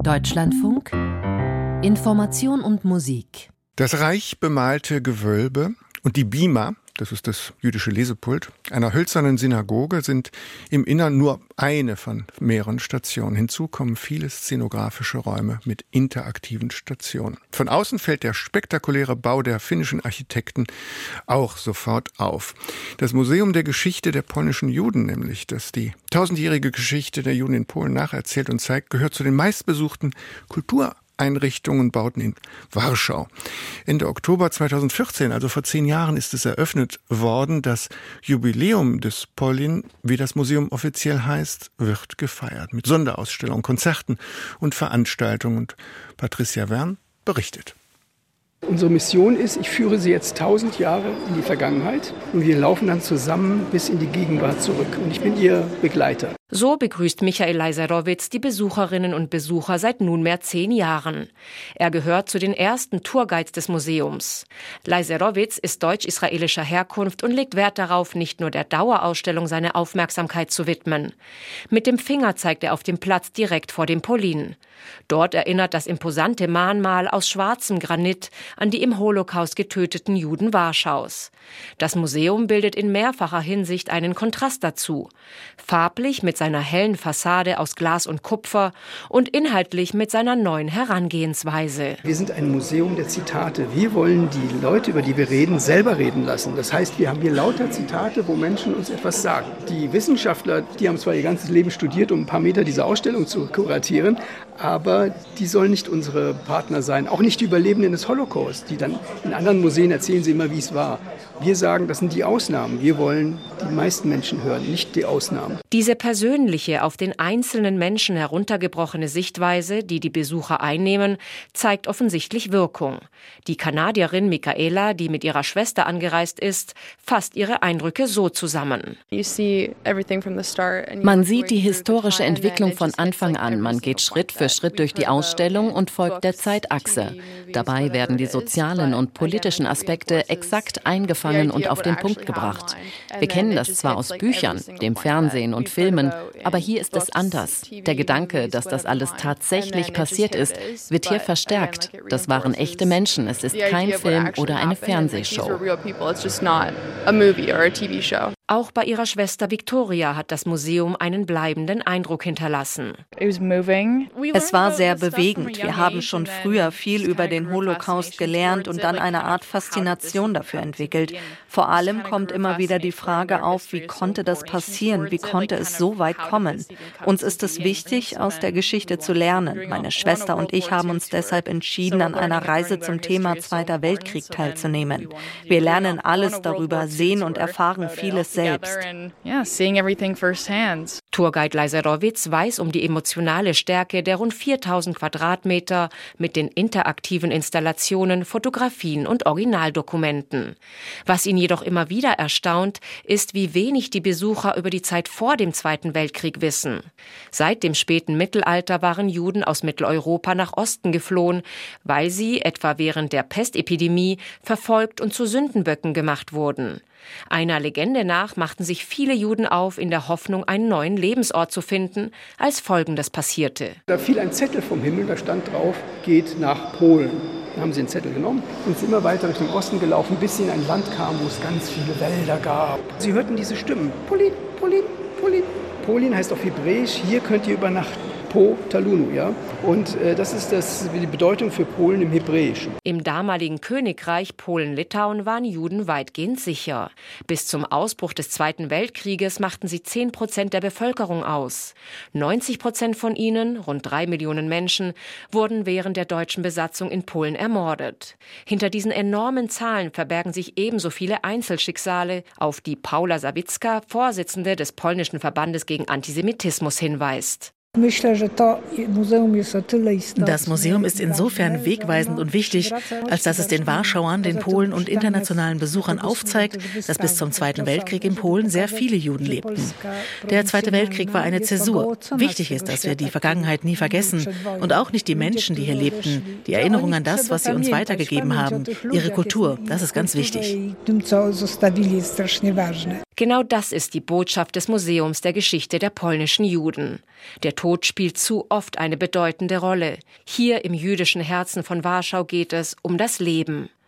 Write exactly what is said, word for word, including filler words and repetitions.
Deutschlandfunk Information und Musik. Das reich bemalte Gewölbe und die Bima, das ist das jüdische Lesepult, einer hölzernen Synagoge sind im Innern nur eine von mehreren Stationen. Hinzu kommen viele szenografische Räume mit interaktiven Stationen. Von außen fällt der spektakuläre Bau der finnischen Architekten auch sofort auf. Das Museum der Geschichte der polnischen Juden, nämlich, das die tausendjährige Geschichte der Juden in Polen nacherzählt und zeigt, gehört zu den meistbesuchten Kultur Einrichtungen und Bauten in Warschau. Ende Oktober zweitausendvierzehn, also vor zehn Jahren, ist es eröffnet worden. Das Jubiläum des Polin, wie das Museum offiziell heißt, wird gefeiert. Mit Sonderausstellungen, Konzerten und Veranstaltungen. Und Patricia Wern berichtet. Unsere Mission ist, ich führe Sie jetzt tausend Jahre in die Vergangenheit und wir laufen dann zusammen bis in die Gegenwart zurück. Und ich bin Ihr Begleiter. So begrüßt Michael Leiserowitz die Besucherinnen und Besucher seit nunmehr zehn Jahren. Er gehört zu den ersten Tourguides des Museums. Leiserowitz ist deutsch-israelischer Herkunft und legt Wert darauf, nicht nur der Dauerausstellung seine Aufmerksamkeit zu widmen. Mit dem Finger zeigt er auf den Platz direkt vor dem Polin. Dort erinnert das imposante Mahnmal aus schwarzem Granit an die im Holocaust getöteten Juden Warschaus. Das Museum bildet in mehrfacher Hinsicht einen Kontrast dazu. Farblich mit seiner hellen Fassade aus Glas und Kupfer und inhaltlich mit seiner neuen Herangehensweise. Wir sind ein Museum der Zitate. Wir wollen die Leute, über die wir reden, selber reden lassen. Das heißt, wir haben hier lauter Zitate, wo Menschen uns etwas sagen. Die Wissenschaftler, die haben zwar ihr ganzes Leben studiert, um ein paar Meter diese Ausstellung zu kuratieren, aber die sollen nicht unsere Partner sein. Auch nicht die Überlebenden des Holocaust, die dann in anderen Museen erzählen sie immer, wie es war. Wir sagen, das sind die Ausnahmen. Wir wollen die meisten Menschen hören, nicht die Ausnahmen. Diese persönliche, auf den einzelnen Menschen heruntergebrochene Sichtweise, die die Besucher einnehmen, zeigt offensichtlich Wirkung. Die Kanadierin Michaela, die mit ihrer Schwester angereist ist, fasst ihre Eindrücke so zusammen. Man sieht die historische Entwicklung von Anfang an. Man geht Schritt für Schritt durch die Ausstellung und folgt der Zeitachse. Dabei werden die sozialen und politischen Aspekte exakt eingefangen und auf den Punkt gebracht. Wir kennen das zwar aus Büchern, dem Fernsehen und Filmen, aber hier ist es anders. Der Gedanke, dass das alles tatsächlich passiert ist, wird hier verstärkt. Das waren echte Menschen, es ist kein Film oder eine Fernsehshow. Auch bei ihrer Schwester Victoria hat das Museum einen bleibenden Eindruck hinterlassen. Es war sehr bewegend. Wir haben schon früher viel über den Holocaust gelernt und dann eine Art Faszination dafür entwickelt. Vor allem kommt immer wieder die Frage auf, wie konnte das passieren? Wie konnte es so weit kommen? Uns ist es wichtig, aus der Geschichte zu lernen. Meine Schwester und ich haben uns deshalb entschieden, an einer Reise zum Thema Zweiter Weltkrieg teilzunehmen. Wir lernen alles darüber, sehen und erfahren vieles selbst. Tourguide Leiserowitz weiß um die emotionale Stärke der rund viertausend Quadratmeter mit den interaktiven Installationen, Fotografien und Originaldokumenten. Was ihn jedoch immer wieder erstaunt, ist, wie wenig die Besucher über die Zeit vor dem Zweiten Weltkrieg wissen. Seit dem späten Mittelalter waren Juden aus Mitteleuropa nach Osten geflohen, weil sie, etwa während der Pestepidemie, verfolgt und zu Sündenböcken gemacht wurden. Einer Legende nach machten sich viele Juden auf, in der Hoffnung, einen neuen Lebensort zu finden, als Folgendes passierte. Da fiel ein Zettel vom Himmel, da stand drauf, geht nach Polen. Dann haben sie den Zettel genommen und sind immer weiter Richtung Osten gelaufen, bis sie in ein Land kamen, wo es ganz viele Wälder gab. Sie hörten diese Stimmen. Polin, Polin, Polin. Polin heißt auf Hebräisch, hier könnt ihr übernachten. Po Talunu, ja. Und äh, das ist das, die Bedeutung für Polen im Hebräischen. Im damaligen Königreich Polen-Litauen waren Juden weitgehend sicher. Bis zum Ausbruch des Zweiten Weltkrieges machten sie zehn Prozent der Bevölkerung aus. neunzig Prozent von ihnen, rund drei Millionen Menschen, wurden während der deutschen Besatzung in Polen ermordet. Hinter diesen enormen Zahlen verbergen sich ebenso viele Einzelschicksale, auf die Paula Sawicka, Vorsitzende des polnischen Verbandes gegen Antisemitismus, hinweist. Das Museum ist insofern wegweisend und wichtig, als dass es den Warschauern, den Polen und internationalen Besuchern aufzeigt, dass bis zum Zweiten Weltkrieg in Polen sehr viele Juden lebten. Der Zweite Weltkrieg war eine Zäsur. Wichtig ist, dass wir die Vergangenheit nie vergessen und auch nicht die Menschen, die hier lebten, die Erinnerung an das, was sie uns weitergegeben haben, ihre Kultur, das ist ganz wichtig. Genau das ist die Botschaft des Museums der Geschichte der polnischen Juden. Der Tod spielt zu oft eine bedeutende Rolle. Hier im jüdischen Herzen von Warschau geht es um das Leben.